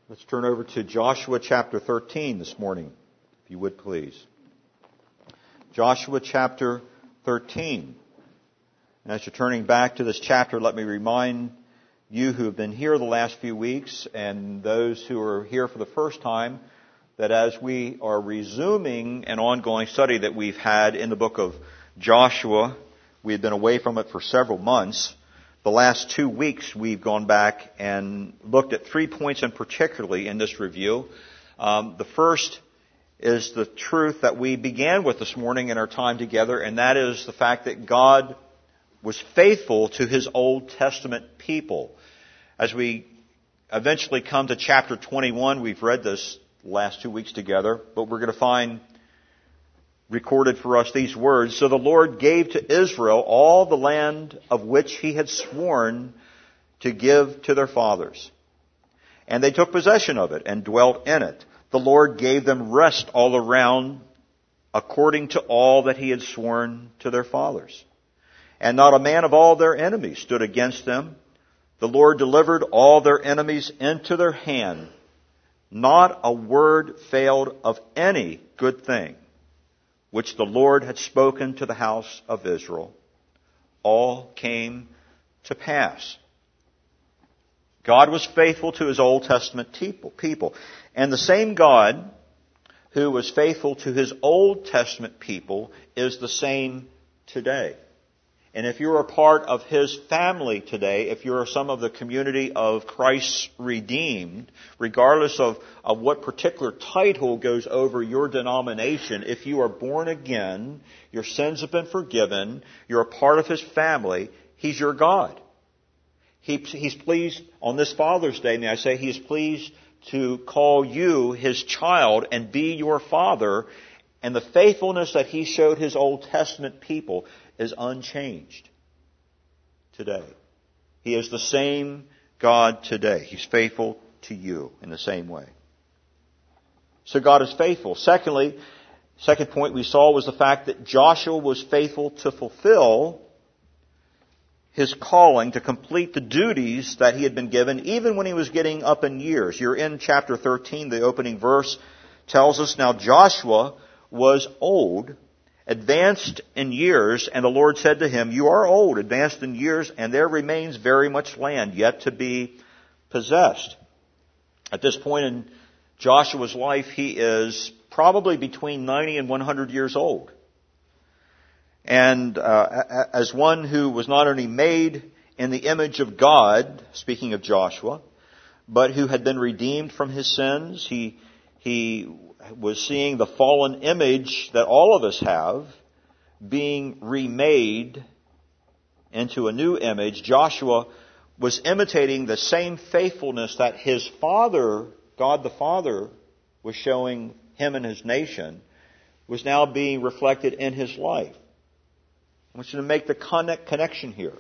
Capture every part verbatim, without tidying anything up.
Let's turn over to Joshua chapter thirteen this morning, if you would please. Joshua chapter thirteen. And as you're turning back to this chapter, let me remind you who have been here the last few weeks and those who are here for the first time that as we are resuming an ongoing study that we've had in the book of Joshua, we had been away from it for several months. The last two weeks we've gone back and looked at three points in particularly in this review. Um, the first is the truth that we began with this morning in our time together, and that is the fact that God was faithful to His Old Testament people. As we eventually come to chapter twenty-one, we've read this last two weeks together, but we're going to find recorded for us these words. So the Lord gave to Israel all the land of which He had sworn to give to their fathers. And they took possession of it and dwelt in it. The Lord gave them rest all around according to all that He had sworn to their fathers. And not a man of all their enemies stood against them. The Lord delivered all their enemies into their hand. Not a word failed of any good thing which the Lord had spoken to the house of Israel. All came to pass. God was faithful to His Old Testament people. And the same God who was faithful to His Old Testament people is the same today. And if you're a part of His family today, if you're some of the community of Christ's redeemed, regardless of, of what particular title goes over your denomination, if you are born again, your sins have been forgiven, you're a part of His family, He's your God. He, he's pleased on this Father's Day, may I say, He's pleased to call you His child and be your Father. And the faithfulness that He showed His Old Testament people is unchanged today. He is the same God today. He's faithful to you in the same way. So God is faithful. Secondly, second point we saw was the fact that Joshua was faithful to fulfill his calling, to complete the duties that he had been given, even when he was getting up in years. You're in chapter thirteen, the opening verse tells us, now Joshua was old, advanced in years, and the Lord said to him, you are old, advanced in years, and there remains very much land yet to be possessed. At this point in Joshua's life, he is probably between ninety and one hundred years old. And uh, as one who was not only made in the image of God, speaking of Joshua, but who had been redeemed from his sins, he he was seeing the fallen image that all of us have being remade into a new image. Joshua was imitating the same faithfulness that his father, God the Father, was showing him and his nation, was now being reflected in his life. I want you to make the connect, connection here.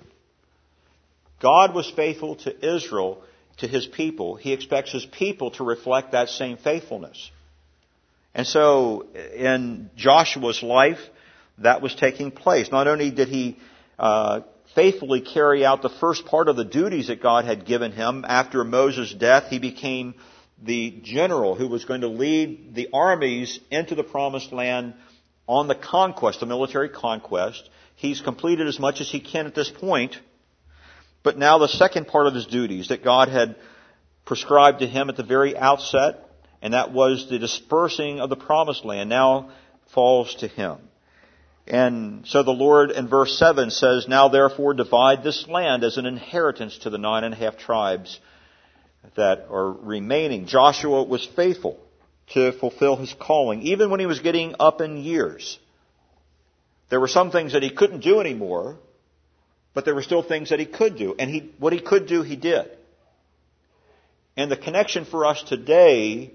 God was faithful to Israel, to His people. He expects His people to reflect that same faithfulness. And so, in Joshua's life, that was taking place. Not only did he uh, faithfully carry out the first part of the duties that God had given him, after Moses' death, he became the general who was going to lead the armies into the Promised Land on the conquest, the military conquest. He's completed as much as he can at this point. But now the second part of his duties that God had prescribed to him at the very outset, and that was the dispersing of the Promised Land, now falls to him. And so the Lord in verse seven says, now therefore divide this land as an inheritance to the nine and a half tribes that are remaining. Joshua was faithful to fulfill his calling, even when he was getting up in years. There were some things that he couldn't do anymore, but there were still things that he could do. And he, what he could do, he did. And the connection for us today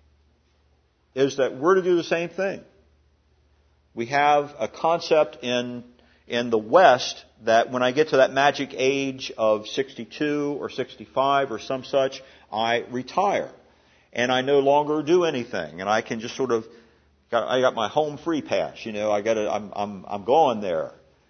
is that we're to do the same thing. We have a concept in, in the West that when I get to that magic age of sixty-two or sixty-five or some such, I retire. And I no longer do anything. And I can just sort of, I got my home free pass, you know, I got to, I'm, I'm, I'm going there.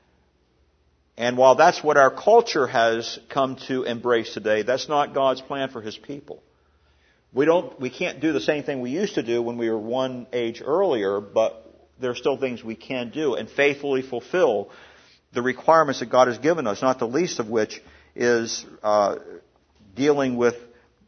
And while that's what our culture has come to embrace today, that's not God's plan for His people. We don't, we can't do the same thing we used to do when we were one age earlier, but there are still things we can do and faithfully fulfill the requirements that God has given us, not the least of which is uh, dealing with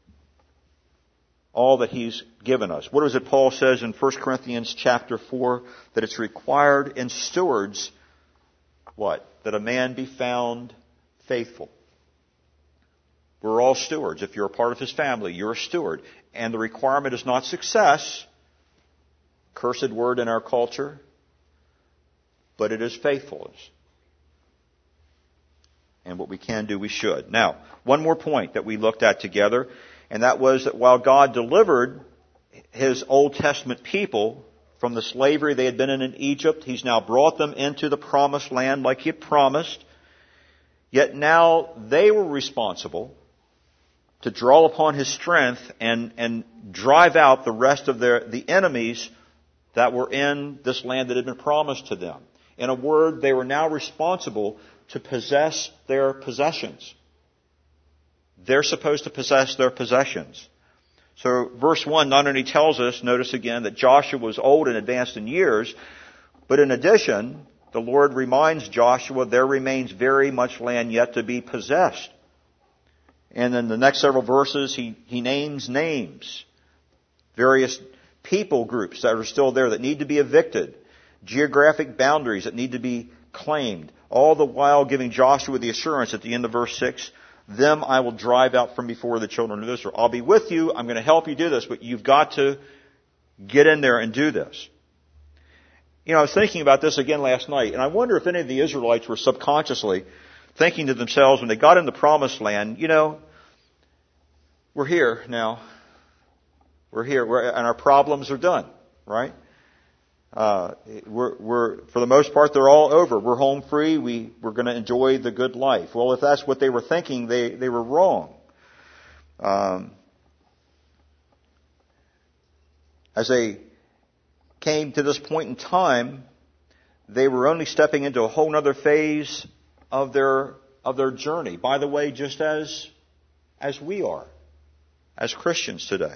all that He's given us. What is it Paul says in First Corinthians chapter four? That it's required in stewards, what? That a man be found faithful. We're all stewards. If you're a part of His family, you're a steward. And the requirement is not success, cursed word in our culture, but it is faithfulness. And what we can do, we should. Now, one more point that we looked at together, and that was that while God delivered His Old Testament people from the slavery they had been in in Egypt, He's now brought them into the promised land like He had promised. Yet now they were responsible to draw upon His strength and, and drive out the rest of their, the enemies that were in this land that had been promised to them. In a word, they were now responsible to possess their possessions. They're supposed to possess their possessions. So verse one not only tells us, notice again, that Joshua was old and advanced in years, but in addition, the Lord reminds Joshua there remains very much land yet to be possessed. And in the next several verses, he, he names names. Various people groups that are still there that need to be evicted. Geographic boundaries that need to be claimed. All the while giving Joshua the assurance at the end of verse six, them I will drive out from before the children of Israel. I'll be with you. I'm going to help you do this, but you've got to get in there and do this. You know, I was thinking about this again last night, and I wonder if any of the Israelites were subconsciously thinking to themselves when they got in the promised land, you know, we're here now. We're here, we're, and our problems are done, right? Uh, we're, we're, for the most part, they're all over. We're home free. We, we're going to enjoy the good life. Well, if that's what they were thinking, they, they were wrong. Um, as they came to this point in time, they were only stepping into a whole other phase of their of their journey. By the way, just as as we are, as Christians today.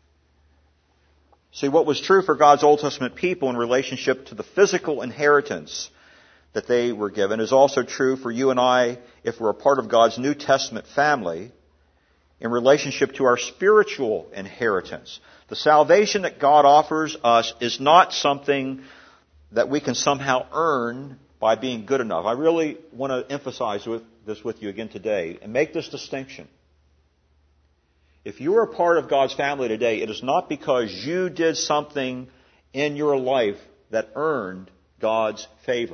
See, what was true for God's Old Testament people in relationship to the physical inheritance that they were given is also true for you and I if we're a part of God's New Testament family in relationship to our spiritual inheritance. The salvation that God offers us is not something that we can somehow earn by being good enough. I really want to emphasize with this with you again today and make this distinction. If you are a part of God's family today, it is not because you did something in your life that earned God's favor.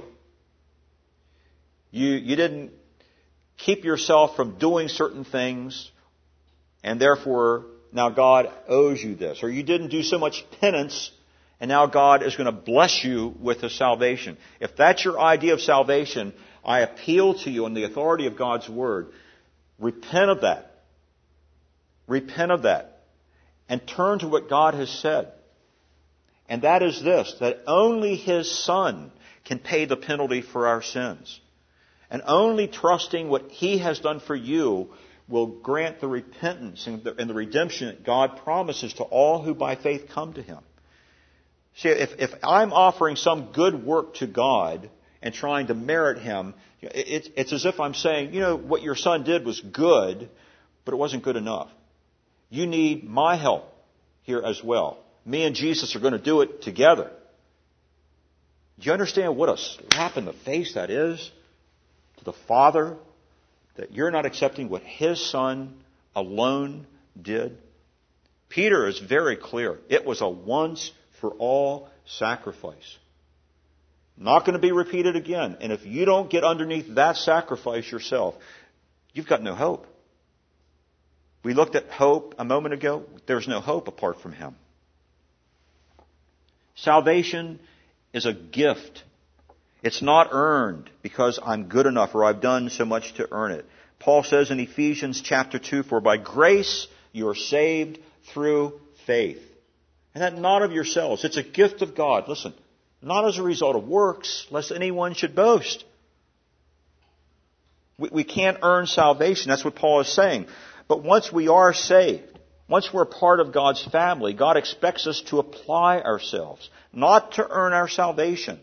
You, you didn't keep yourself from doing certain things, and therefore now God owes you this. Or you didn't do so much penance, and now God is going to bless you with His salvation. If that's your idea of salvation, I appeal to you in the authority of God's Word. Repent of that. Repent of that. And turn to what God has said. And that is this, that only His Son can pay the penalty for our sins. And only trusting what He has done for you will grant the repentance and the, and the redemption that God promises to all who by faith come to Him. See, if, if I'm offering some good work to God and trying to merit Him, it's, it's as if I'm saying, you know, what your son did was good, but it wasn't good enough. You need my help here as well. Me and Jesus are going to do it together. Do you understand what a slap in the face that is to the Father? That you're not accepting what His Son alone did? Peter is very clear. It was a once-for-all sacrifice. Not going to be repeated again. And if you don't get underneath that sacrifice yourself, you've got no hope. We looked at hope a moment ago. There's no hope apart from Him. Salvation is a gift. It's not earned because I'm good enough or I've done so much to earn it. Paul says in Ephesians chapter two, for by grace you are saved through faith. And that not of yourselves. It's a gift of God. Listen, not as a result of works, lest anyone should boast. We, we can't earn salvation. That's what Paul is saying. But once we are saved, Once we're part of God's family, God expects us to apply ourselves, not to earn our salvation,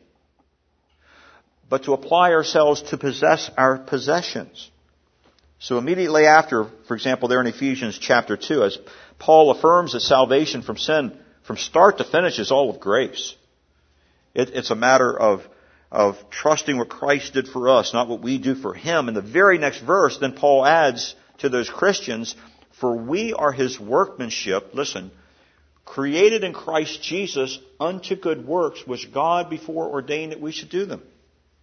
but to apply ourselves to possess our possessions. So immediately after, for example, there in Ephesians chapter two, as Paul affirms that salvation from sin, from start to finish, is all of grace. It, it's a matter of, of trusting what Christ did for us, not what we do for Him. In the very next verse, then Paul adds to those Christians, for we are His workmanship, listen, created in Christ Jesus unto good works, which God before ordained that we should do them.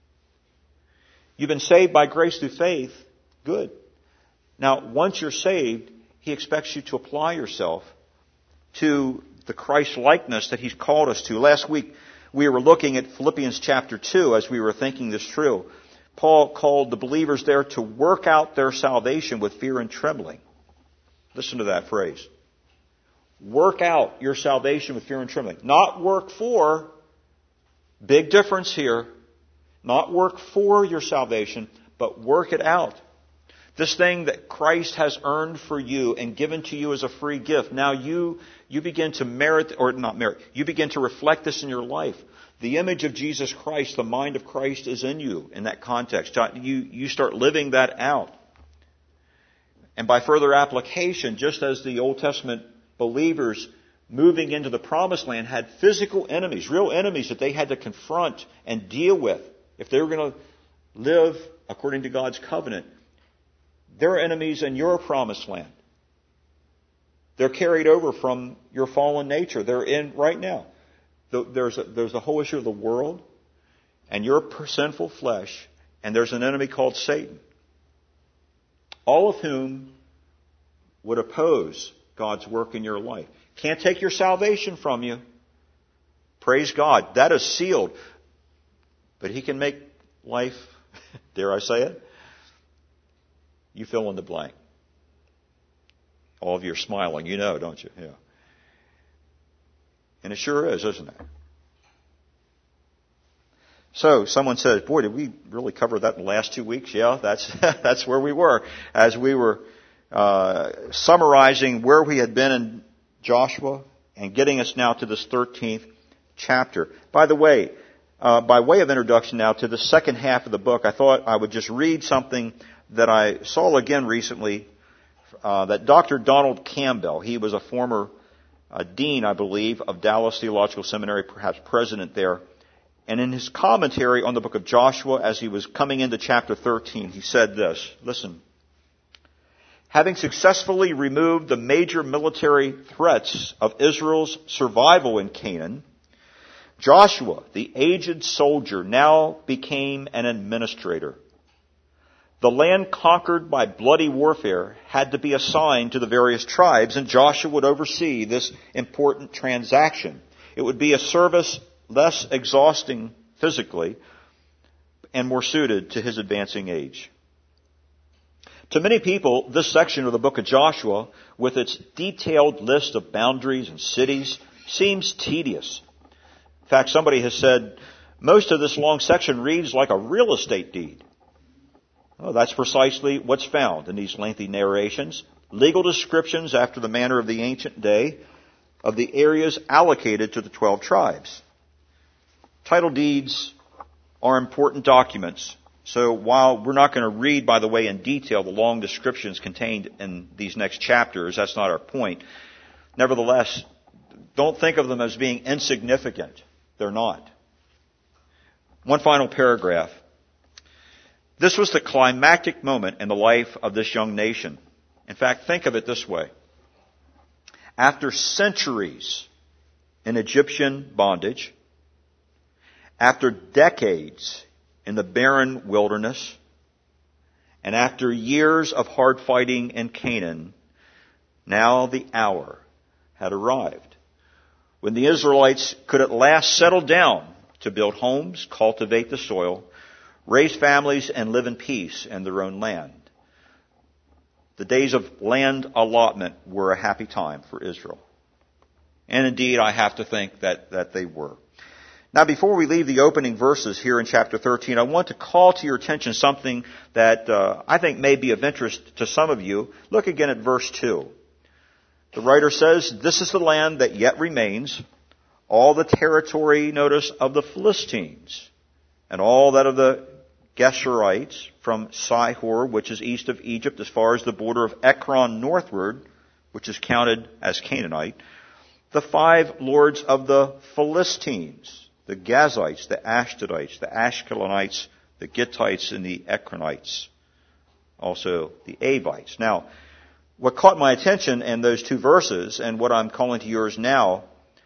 You've been saved by grace through faith. Good. Now, once you're saved, He expects you to apply yourself to the Christ likeness that He's called us to. Last week, we were looking at Philippians chapter two as we were thinking this through. Paul called the believers there to work out their salvation with fear and trembling. Listen to that phrase. Work out your salvation with fear and trembling. Not work for. Big difference here. Not work for your salvation, but work it out. This thing that Christ has earned for you and given to you as a free gift. Now you, you begin to merit, or not merit, you begin to reflect this in your life. The image of Jesus Christ, the mind of Christ is in you in that context. You, you start living that out. And by further application, just as the Old Testament believers moving into the promised land had physical enemies, real enemies that they had to confront and deal with if they were going to live according to God's covenant, there are enemies in your promised land. They're carried over from your fallen nature. They're in right now. There's a, there's the whole issue of the world and your sinful flesh, and there's an enemy called Satan. All of whom would oppose God's work in your life. Can't take your salvation from you. Praise God. That is sealed. But He can make life, dare I say it? You fill in the blank. All of you are smiling. You know, don't you? Yeah. And it sure is, isn't it? So, someone says, boy, did we really cover that in the last two weeks? Yeah, that's that's where we were. As we were uh, summarizing where we had been in Joshua and getting us now to this thirteenth chapter. By the way, uh, by way of introduction now to the second half of the book, I thought I would just read something that I saw again recently, uh, that Doctor Donald Campbell, he was a former uh, dean, I believe, of Dallas Theological Seminary, perhaps president there. And in his commentary on the book of Joshua, as he was coming into chapter thirteen, he said this, listen, having successfully removed the major military threats of Israel's survival in Canaan, Joshua, the aged soldier, now became an administrator. The land conquered by bloody warfare had to be assigned to the various tribes, and Joshua would oversee this important transaction. It would be a service less exhausting physically and more suited to his advancing age. To many people, this section of the book of Joshua, with its detailed list of boundaries and cities, seems tedious. In fact, somebody has said, most of this long section reads like a real estate deed. Oh, that's precisely what's found in these lengthy narrations. Legal descriptions after the manner of the ancient day of the areas allocated to the twelve tribes. Title deeds are important documents. So while we're not going to read, by the way, in detail the long descriptions contained in these next chapters, that's not our point. Nevertheless, don't think of them as being insignificant. They're not. One final paragraph. This was the climactic moment in the life of this young nation. In fact, think of it this way. After centuries in Egyptian bondage, after decades in the barren wilderness, and after years of hard fighting in Canaan, now the hour had arrived when the Israelites could at last settle down to build homes, cultivate the soil, raise families, and live in peace in their own land. The days of land allotment were a happy time for Israel. And indeed, I have to think that, that they were. Now, before we leave the opening verses here in chapter thirteen, I want to call to your attention something that uh, I think may be of interest to some of you. Look again at verse two. The writer says, this is the land that yet remains, all the territory, notice, of the Philistines, and all that of the Geshurites from Sihor, which is east of Egypt, as far as the border of Ekron northward, which is counted as Canaanite, the five lords of the Philistines, the Gazites, the Ashdodites, the Ashkelonites, the Gittites, and the Ekronites, also the Avites. Now, what caught my attention in those two verses, and what I'm calling to yours now,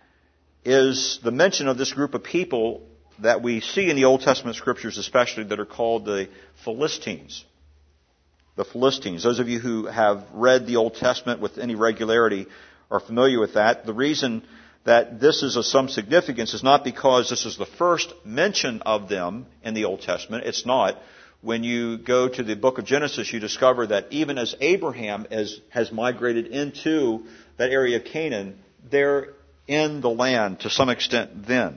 is the mention of this group of people that we see in the Old Testament scriptures especially, that are called the Philistines. The Philistines. Those of you who have read the Old Testament with any regularity are familiar with that. The reason that this is of some significance is not because this is the first mention of them in the Old Testament. It's not. When you go to the book of Genesis, you discover that even as Abraham is, has migrated into that area of Canaan, they're in the land to some extent then.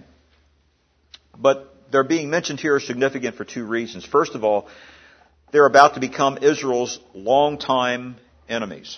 But they're being mentioned here is significant for two reasons. First of all, they're about to become Israel's longtime enemies.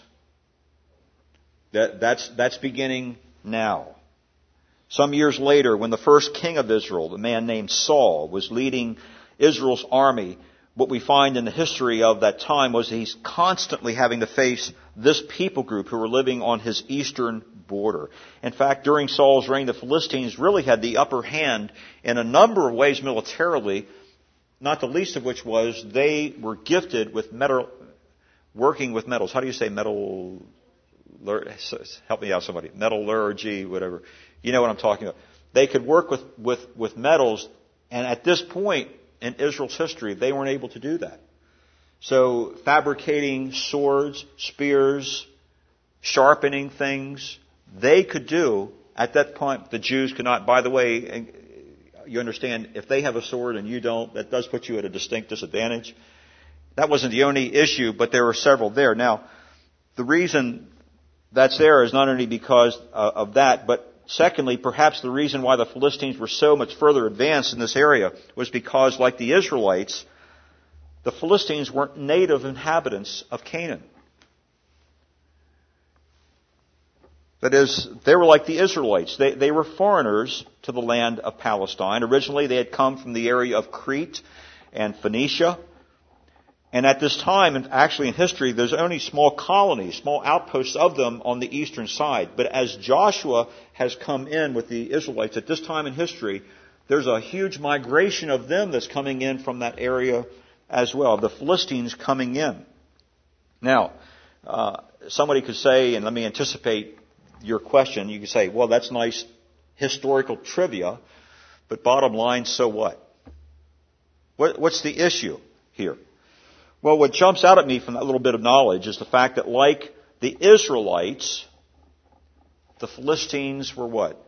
That, that's, that's beginning now. Some years later, when the first king of Israel, the man named Saul, was leading Israel's army, what we find in the history of that time was he's constantly having to face this people group who were living on his eastern border. In fact, during Saul's reign, the Philistines really had the upper hand in a number of ways militarily, not the least of which was they were gifted with metal, working with metals. How do you say metal? Help me out, somebody. Metallurgy, whatever. You know what I'm talking about. They could work with, with, with metals, and at this point in Israel's history, they weren't able to do that. So fabricating swords, spears, sharpening things, they could do. At that point, the Jews could not. By the way, you understand, if they have a sword and you don't, that does put you at a distinct disadvantage. That wasn't the only issue, but there were several there. Now, the reason that's there is not only because uh, of that, but secondly, perhaps the reason why the Philistines were so much further advanced in this area was because, like the Israelites, the Philistines weren't native inhabitants of Canaan. That is, they were like the Israelites. They, they were foreigners to the land of Palestine. Originally, they had come from the area of Crete and Phoenicia. And at this time, and actually in history, there's only small colonies, small outposts of them on the eastern side. But as Joshua has come in with the Israelites at this time in history, there's a huge migration of them that's coming in from that area as well, the Philistines coming in. Now, uh, somebody could say, and let me anticipate your question, you could say, well, that's nice historical trivia, but bottom line, so what? what what's the issue here? Well, what jumps out at me from that little bit of knowledge is the fact that, like the Israelites, the Philistines were what?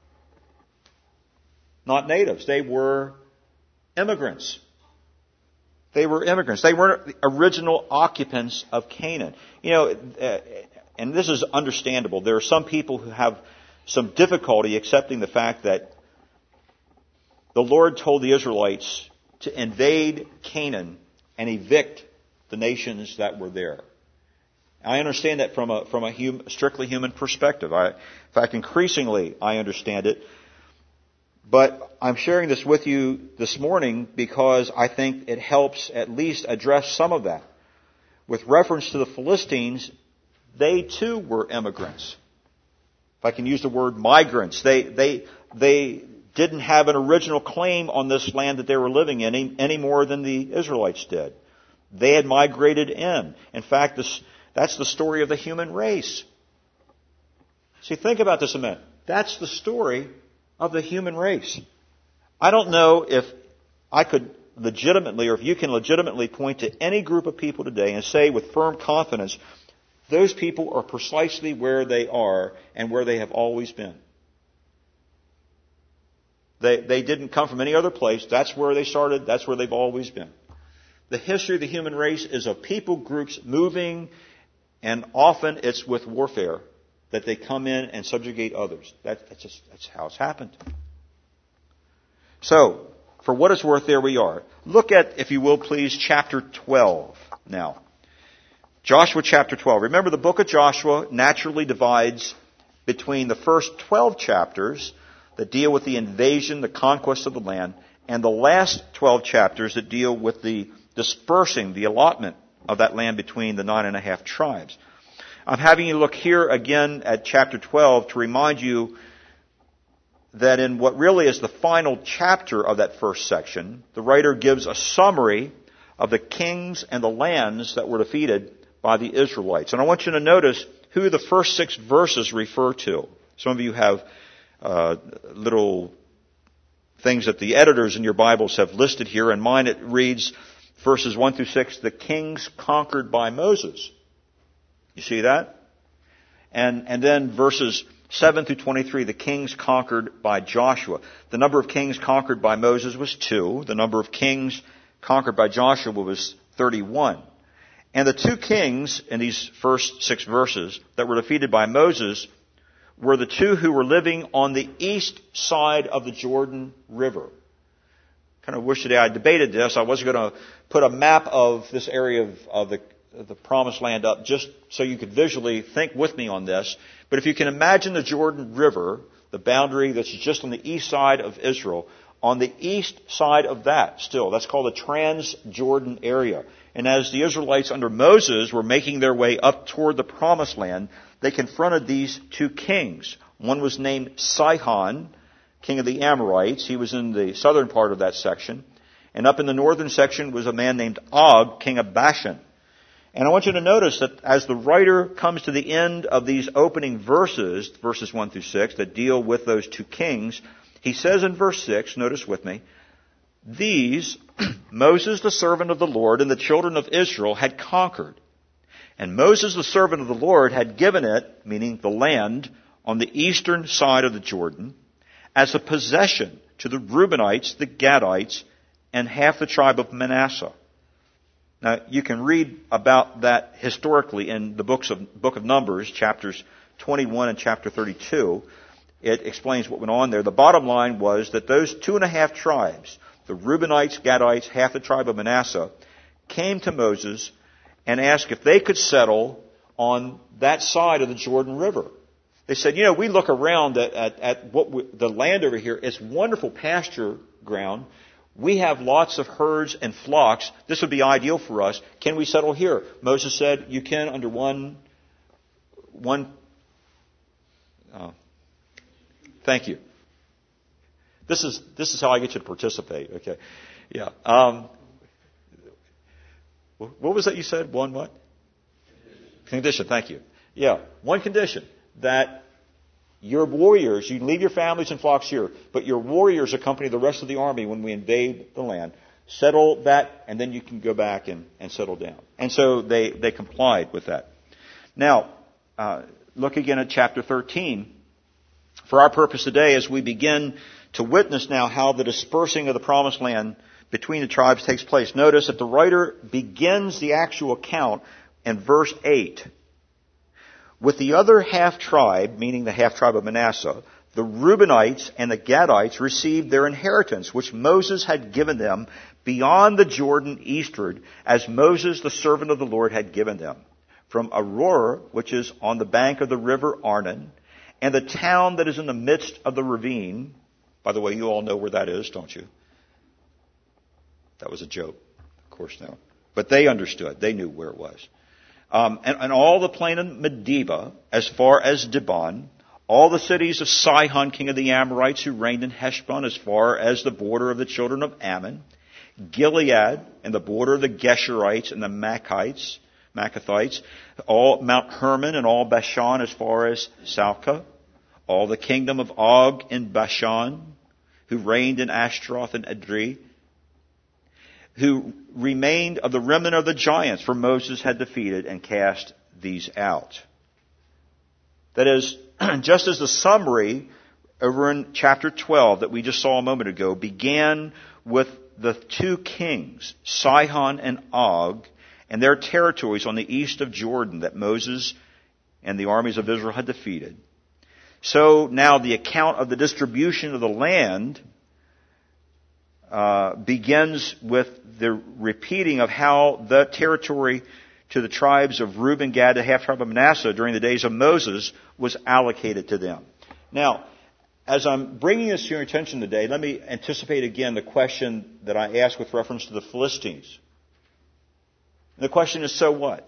Not natives. They were immigrants. They were immigrants. They weren't the original occupants of Canaan. You know, uh, and this is understandable. There are some people who have some difficulty accepting the fact that the Lord told the Israelites to invade Canaan and evict the nations that were there. I understand that from a from a hum, strictly human perspective. I, in fact, increasingly I understand it. But I'm sharing this with you this morning because I think it helps at least address some of that. With reference to the Philistines, they too were immigrants. If I can use the word migrants, they they they didn't have an original claim on this land that they were living in any, any more than the Israelites did. They had migrated in. In fact, this, that's the story of the human race. See, think about this a minute. That's the story of the human race. I don't know if I could legitimately, or if you can legitimately point to any group of people today and say with firm confidence, those people are precisely where they are and where they have always been. They, they didn't come from any other place. That's where they started. That's where they've always been. The history of the human race is of people groups moving, and often it's with warfare that they come in and subjugate others. That, that's just that's how it's happened. So, for what it's worth, there we are. Look at, if you will, please, chapter twelve now. Joshua chapter twelve. Remember, the book of Joshua naturally divides between the first twelve chapters that deal with the invasion, the conquest of the land, and the last twelve chapters that deal with the dispersing, the allotment of that land between the nine and a half tribes. I'm having you look here again at chapter twelve to remind you that in what really is the final chapter of that first section, the writer gives a summary of the kings and the lands that were defeated by the Israelites. And I want you to notice who the first six verses refer to. Some of you have uh, little things that the editors in your Bibles have listed here. In mine it reads verses one through six, the kings conquered by Moses. You see that? And, and then verses seven through twenty-three, the kings conquered by Joshua. The number of kings conquered by Moses was two. The number of kings conquered by Joshua was thirty-one. And the two kings in these first six verses that were defeated by Moses were the two who were living on the east side of the Jordan River. Kind of wish today I debated this. I wasn't going to put a map of this area of, of the, of the Promised Land up just so you could visually think with me on this. But if you can imagine the Jordan River, the boundary that's just on the east side of Israel, on the east side of that still, that's called the Transjordan area. And as the Israelites under Moses were making their way up toward the Promised Land, they confronted these two kings. One was named Sihon, king of the Amorites. He was in the southern part of that section. And up in the northern section was a man named Og, king of Bashan. And I want you to notice that as the writer comes to the end of these opening verses, verses one through six, that deal with those two kings, he says in verse six, notice with me, these, Moses the servant of the Lord and the children of Israel had conquered. And Moses the servant of the Lord had given it, meaning the land, on the eastern side of the Jordan, as a possession to the Reubenites, the Gadites, and half the tribe of Manasseh. Now, you can read about that historically in the books of, book of Numbers, chapters twenty-one and chapter thirty-two. It explains what went on there. The bottom line was that those two and a half tribes, the Reubenites, Gadites, half the tribe of Manasseh, came to Moses and asked if they could settle on that side of the Jordan River. They said, you know, we look around at, at, at what we, the land over here. It's wonderful pasture ground. We have lots of herds and flocks. This would be ideal for us. Can we settle here? Moses said, you can under one, one, uh, thank you. This is, this is how I get you to participate. Okay. Yeah. Um, what was that you said? One what? Condition. Thank you. Yeah. One condition, that your warriors, you leave your families and flocks here, but your warriors accompany the rest of the army when we invade the land. Settle that, and then you can go back and, and settle down. And so they, they complied with that. Now, uh, look again at chapter thirteen. For our purpose today, as we begin to witness now how the dispersing of the Promised Land between the tribes takes place, notice that the writer begins the actual account in verse eight. With the other half tribe, meaning the half tribe of Manasseh, the Reubenites and the Gadites received their inheritance, which Moses had given them beyond the Jordan eastward, as Moses, the servant of the Lord, had given them. From Aroer, which is on the bank of the river Arnon, and the town that is in the midst of the ravine. By the way, you all know where that is, don't you? That was a joke, of course, no. But they understood. They knew where it was. Um, and, and all the plain of Medeba, as far as Dibon, all the cities of Sihon, king of the Amorites, who reigned in Heshbon, as far as the border of the children of Ammon, Gilead, and the border of the Geshurites and the Machites, Machathites, all Mount Hermon and all Bashan, as far as Salcah, all the kingdom of Og in Bashan, who reigned in Ashtaroth and Edrei, who remained of the remnant of the giants, for Moses had defeated and cast these out. That is, just as the summary over in chapter twelve that we just saw a moment ago began with the two kings, Sihon and Og, and their territories on the east of Jordan that Moses and the armies of Israel had defeated. So now the account of the distribution of the land Uh, begins with the repeating of how the territory to the tribes of Reuben, Gad, the half tribe of Manasseh during the days of Moses was allocated to them. Now, as I'm bringing this to your attention today, let me anticipate again the question that I asked with reference to the Philistines. And the question is, so what?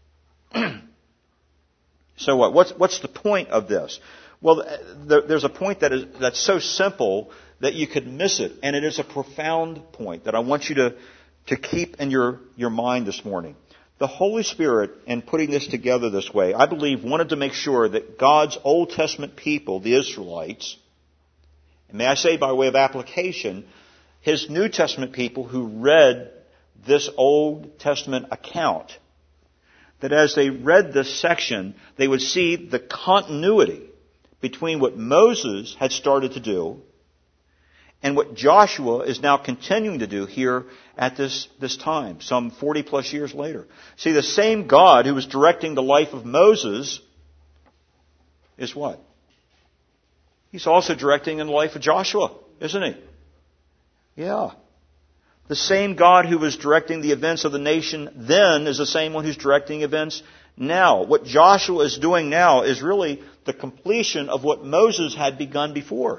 So what? What's, what's the point of this? Well, there's a point that is, that's so simple that you could miss it. And it is a profound point that I want you to, to keep in your, your mind this morning. The Holy Spirit, in putting this together this way, I believe wanted to make sure that God's Old Testament people, the Israelites, and may I say by way of application, His New Testament people who read this Old Testament account, that as they read this section, they would see the continuity between what Moses had started to do and what Joshua is now continuing to do here at this, this time, some forty plus years later. See, the same God who was directing the life of Moses is what? He's also directing in the life of Joshua, isn't he? Yeah. The same God who was directing the events of the nation then is the same one who's directing events now. What Joshua is doing now is really the completion of what Moses had begun before.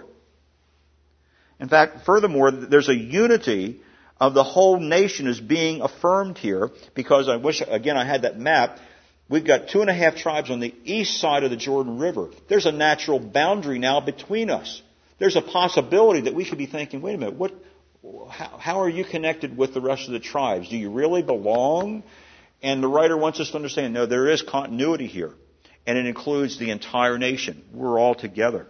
In fact, furthermore, there's a unity of the whole nation is being affirmed here, because I wish, again, I had that map. We've got two and a half tribes on the east side of the Jordan River. There's a natural boundary now between us. There's a possibility that we could be thinking, wait a minute, what, how, how are you connected with the rest of the tribes? Do you really belong? And the writer wants us to understand, no, there is continuity here. And it includes the entire nation. We're all together.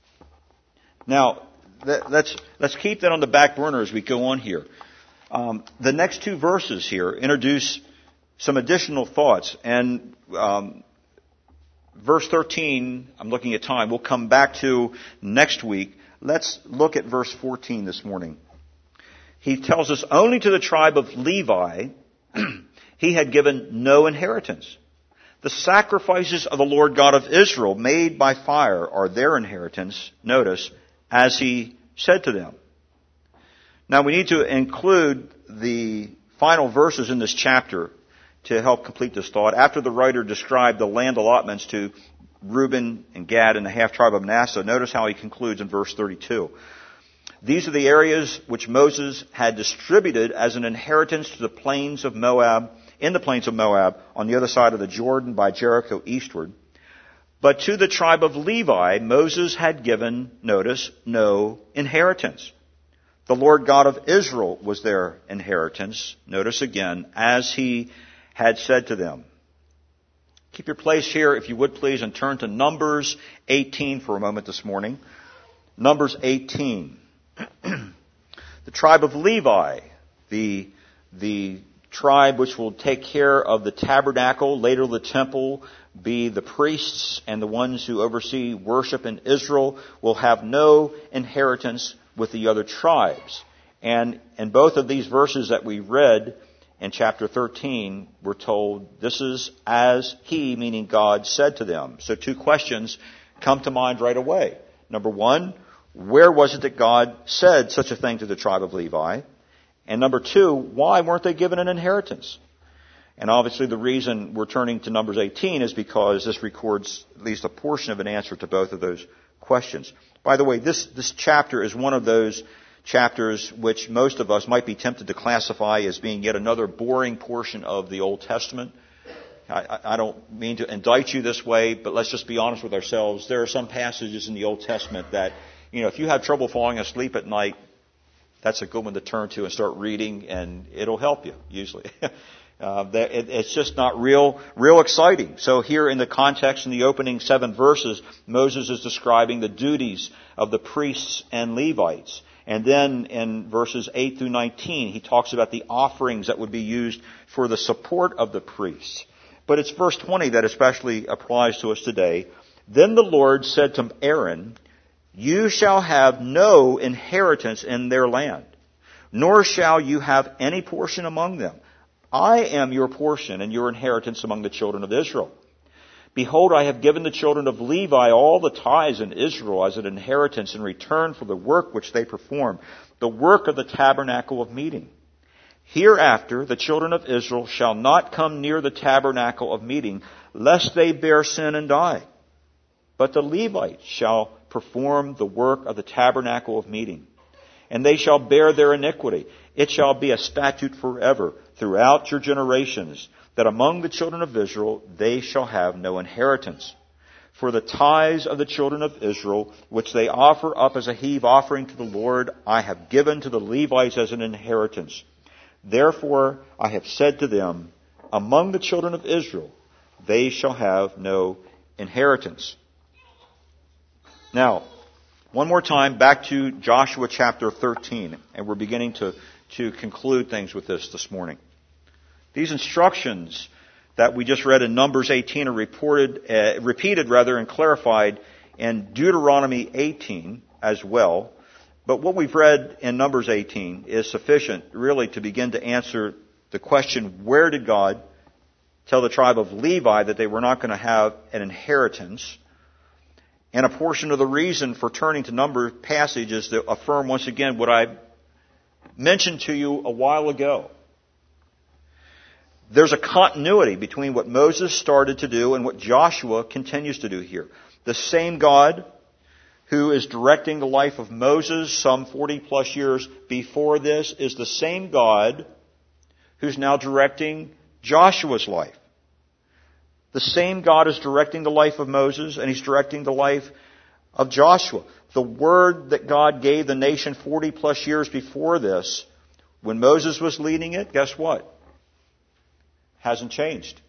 Now, let's, let's keep that on the back burner as we go on here. Um, the next two verses here introduce some additional thoughts. And um, verse thirteen, I'm looking at time, we'll come back to next week. Let's look at verse fourteen this morning. He tells us, only to the tribe of Levi he had given no inheritance. The sacrifices of the Lord God of Israel made by fire are their inheritance, notice, as he said to them. Now we need to include the final verses in this chapter to help complete this thought. After the writer described the land allotments to Reuben and Gad and the half tribe of Manasseh, notice how he concludes in verse thirty-two. These are the areas which Moses had distributed as an inheritance to the plains of Moab, in the plains of Moab, on the other side of the Jordan by Jericho eastward. But to the tribe of Levi, Moses had given, notice, no inheritance. The Lord God of Israel was their inheritance, notice again, as he had said to them. Keep your place here, if you would please, and turn to Numbers eighteen for a moment this morning. Numbers eighteen. The tribe of Levi, the, the tribe which will take care of the tabernacle, later the temple, be the priests and the ones who oversee worship in Israel, will have no inheritance with the other tribes. And in both of these verses that we read in chapter thirteen, we're told this is as he, meaning God, said to them. So two questions come to mind right away. Number one, where was it that God said such a thing to the tribe of Levi? And number two, why weren't they given an inheritance? And obviously the reason we're turning to Numbers eighteen is because this records at least a portion of an answer to both of those questions. By the way, this, this chapter is one of those chapters which most of us might be tempted to classify as being yet another boring portion of the Old Testament. I, I don't mean to indict you this way, but let's just be honest with ourselves. There are some passages in the Old Testament that, you know, if you have trouble falling asleep at night, that's a good one to turn to and start reading, and it'll help you, usually. uh, it, it's just not real, real exciting. So here in the context, in the opening seven verses, Moses is describing the duties of the priests and Levites. And then in verses eight through nineteen, he talks about the offerings that would be used for the support of the priests. But it's verse twenty that especially applies to us today. Then the Lord said to Aaron, you shall have no inheritance in their land, nor shall you have any portion among them. I am your portion and your inheritance among the children of Israel. Behold, I have given the children of Levi all the tithes in Israel as an inheritance in return for the work which they perform, the work of the tabernacle of meeting. Hereafter the children of Israel shall not come near the tabernacle of meeting, lest they bear sin and die. But the Levites shall perform the work of the tabernacle of meeting, and they shall bear their iniquity. It shall be a statute forever throughout your generations, that among the children of Israel they shall have no inheritance. For the tithes of the children of Israel, which they offer up as a heave offering to the Lord, I have given to the Levites as an inheritance. Therefore I have said to them, among the children of Israel they shall have no inheritance. Now, one more time, back to Joshua chapter thirteen, and we're beginning to, to conclude things with this this morning. These instructions that we just read in Numbers eighteen are reported, uh, repeated rather, and clarified in Deuteronomy eighteen as well. But what we've read in Numbers eighteen is sufficient, really, to begin to answer the question, where did God tell the tribe of Levi that they were not going to have an inheritance? And a portion of the reason for turning to Numbers passage is to affirm once again what I mentioned to you a while ago. There's a continuity between what Moses started to do and what Joshua continues to do here. The same God who is directing the life of Moses some forty plus years before this is the same God who's now directing Joshua's life. The same God is directing the life of Moses, and He's directing the life of Joshua. The word that God gave the nation forty plus years before this, when Moses was leading it, guess what? Hasn't changed.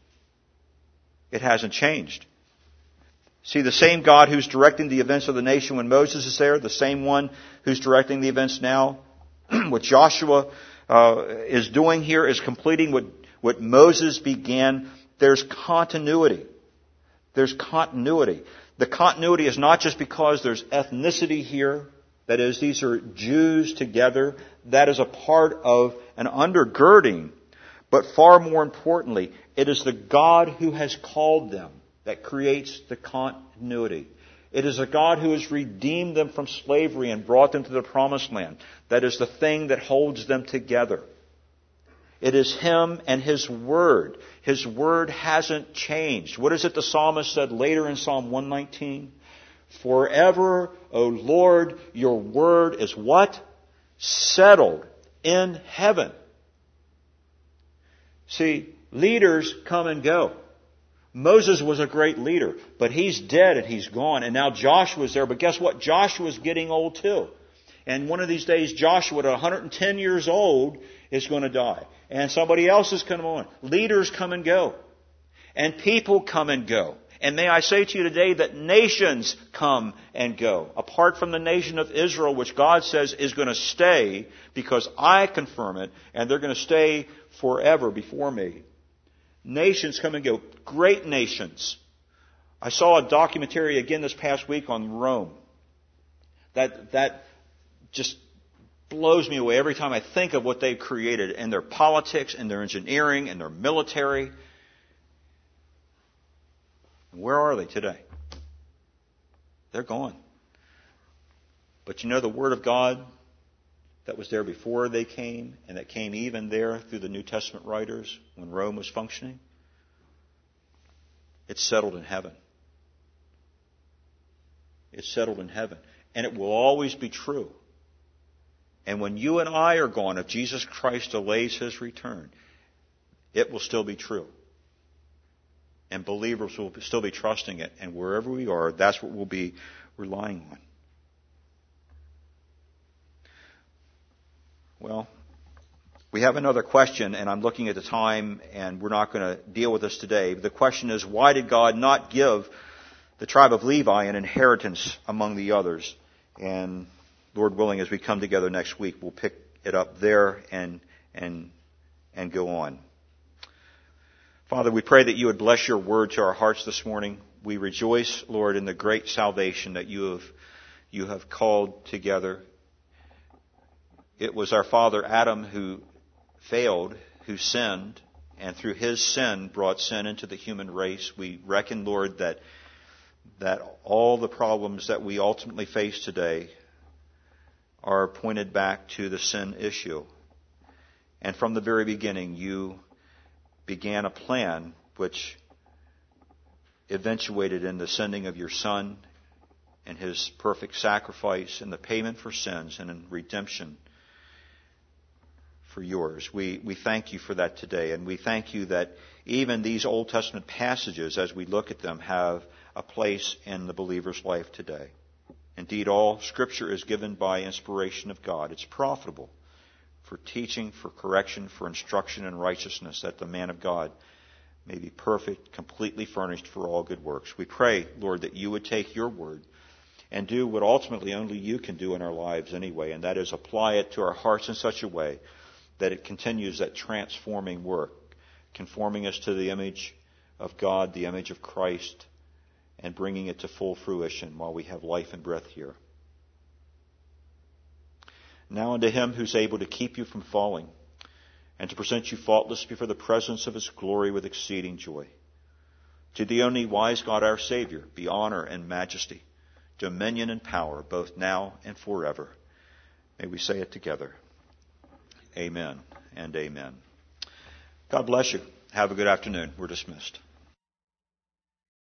It hasn't changed. See, the same God who's directing the events of the nation when Moses is there, the same one who's directing the events now. What Joshua uh, is doing here is completing what, what Moses began. There's continuity. There's continuity. The continuity is not just because there's ethnicity here. That is, these are Jews together. That is a part of an undergirding. But far more importantly, it is the God who has called them that creates the continuity. It is a God who has redeemed them from slavery and brought them to the promised land. That is the thing that holds them together. It is Him and His Word. His Word hasn't changed. What is it the psalmist said later in Psalm one nineteen? Forever, O Lord, your Word is what? Settled in heaven. See, leaders come and go. Moses was a great leader, but he's dead and he's gone. And now Joshua's there. But guess what? Joshua's getting old too. And one of these days, Joshua, at one hundred ten years old, is going to die. And somebody else is coming on. Leaders come and go. And people come and go. And may I say to you today that nations come and go. Apart from the nation of Israel, which God says is going to stay because I confirm it, and they're going to stay forever before me. Nations come and go. Great nations. I saw a documentary again this past week on Rome. That, that just blows me away every time I think of what they've created in their politics and their engineering and their military. Where are they today? They're gone. But you know the Word of God that was there before they came, and that came even there through the New Testament writers when Rome was functioning? It's settled in heaven. It's settled in heaven. And it will always be true. And when you and I are gone, if Jesus Christ delays His return, it will still be true. And believers will still be trusting it. And wherever we are, that's what we'll be relying on. Well, we have another question, and I'm looking at the time, and we're not going to deal with this today. But the question is, why did God not give the tribe of Levi an inheritance among the others? And Lord willing, as we come together next week, we'll pick it up there and and and go on. Father, we pray that you would bless your word to our hearts this morning. We rejoice, Lord, in the great salvation that you have you have called together. It was our father Adam who failed, who sinned, and through his sin brought sin into the human race. We reckon, Lord, that that all the problems that we ultimately face today are pointed back to the sin issue. And from the very beginning, you began a plan which eventuated in the sending of your Son and His perfect sacrifice and the payment for sins and in redemption for yours. We, we thank you for that today. And we thank you that even these Old Testament passages, as we look at them, have a place in the believer's life today. Indeed, all Scripture is given by inspiration of God. It's profitable for teaching, for correction, for instruction in righteousness, that the man of God may be perfect, completely furnished for all good works. We pray, Lord, that you would take your word and do what ultimately only you can do in our lives anyway, and that is apply it to our hearts in such a way that it continues that transforming work, conforming us to the image of God, the image of Christ, and bringing it to full fruition while we have life and breath here. Now unto Him who's able to keep you from falling and to present you faultless before the presence of His glory with exceeding joy. To the only wise God our Savior be honor and majesty, dominion and power, both now and forever. May we say it together. Amen and amen. God bless you. Have a good afternoon. We're dismissed.